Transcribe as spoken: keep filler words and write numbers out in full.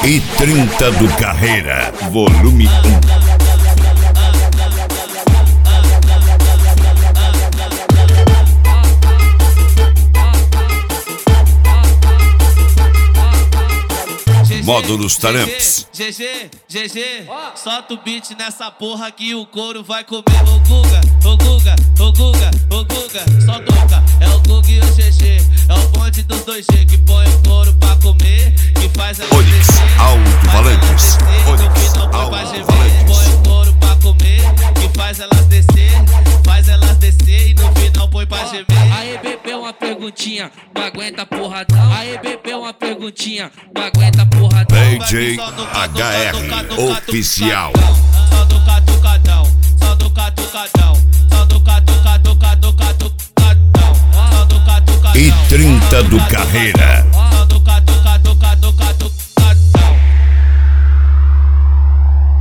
E trinta do Carreira, volume um. Módulos Taramps. G G, G G, solta o beat nessa porra que o couro vai comer. Ô Guga, ô Guga, ô Guga, ô Guga, só toca. É o Guga e o G G, é o bonde dos dois G que põe o couro pra comer, que faz a Onix, alto-falantes. Onix, alto-falantes. Põe o couro pra comer, que faz elas descer, faz elas descer e no final põe pra gemer. Aí bebê uma perguntinha, não aguenta porradão. Aí bebê uma perguntinha, não aguenta porradão. D J H R Oficial. Só do catucadão, só do catucadão, só do catucadão, catucadão, só do catucadão. E trinta do Carreira.